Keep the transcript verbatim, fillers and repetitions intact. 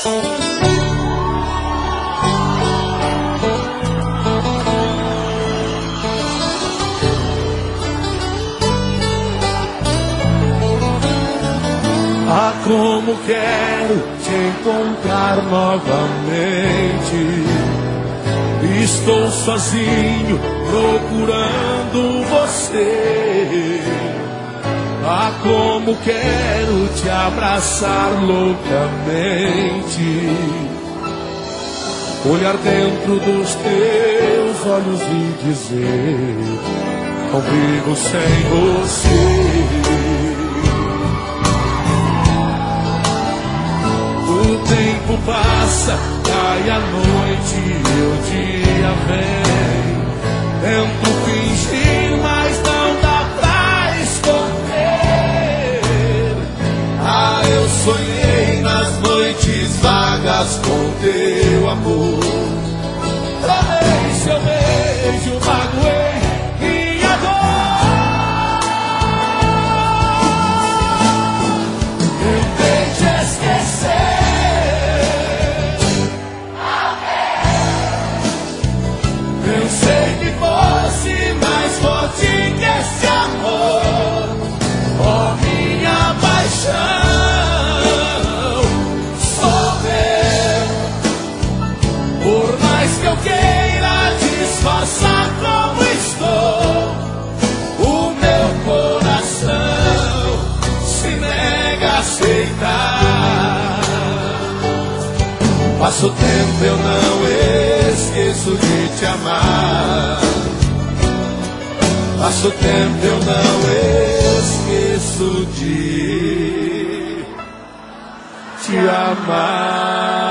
Ah, como quero te encontrar novamente. Estou sozinho procurando você. Ah, como quero te abraçar loucamente. Olhar dentro dos teus olhos e dizer: não vivo sem você. O tempo passa, cai a noite e o dia vem. Tento fingir, mas não dá pra esconder. Ah, eu sonhei nas noites vagas com teu amor. Chorei seu beijo, magoei minha dor. Tentei te esquecer. Pensei que fosse mais forte que esse amor. Oh, minha paixão, sofrer. Por mais que eu queira disfarçar como estou, o meu coração se nega a aceitar. Passa o tempo, eu não esqueço de te amar. Passa o tempo, eu não esqueço de te amar.